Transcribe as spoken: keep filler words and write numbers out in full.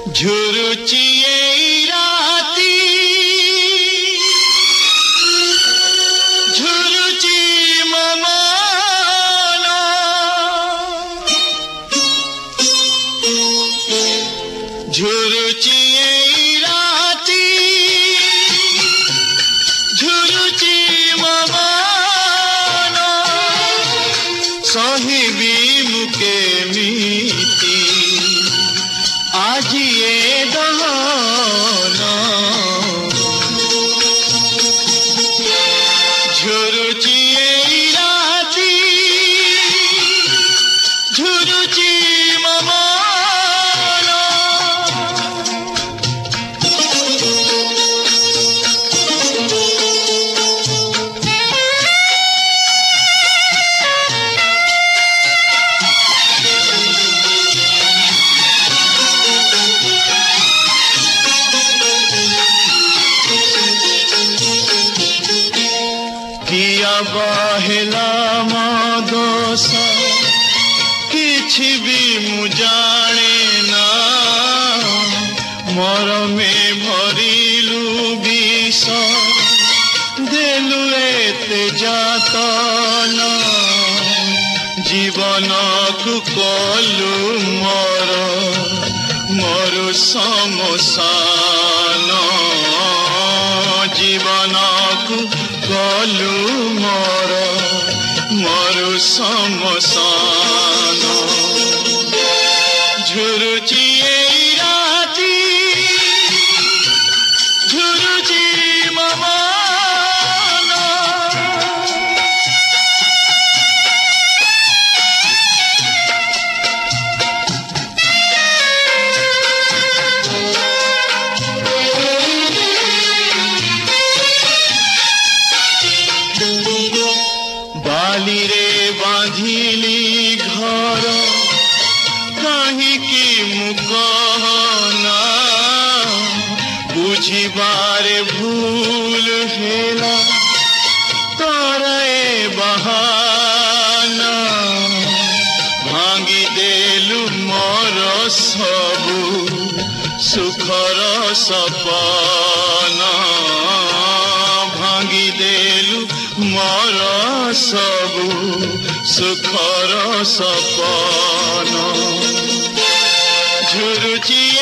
झुरुची ये राती झुरुची ममाना झुरुची ये राती झुरुची ममाना साहिबी मुके मीती आज ये दहाना झुरुची ये राती झुरुची ममाना किया बाहेला मादोसा किछि भी मु जाने ना मरमे भरिलु विष देलु एते जातना जीवन को कलु मोर मोर समसान जीवन को कलु मोर मोर समसान झुरुची ये राती झुरुची ममाना बाली रे बांधिली घर कहीं की मुकहना बुझिबारे भूल हेला तोरे बहाना भांगी देलु मोर सबु सुखर सपना भांगी देलु मोर सबु सुखर सपना झुरुची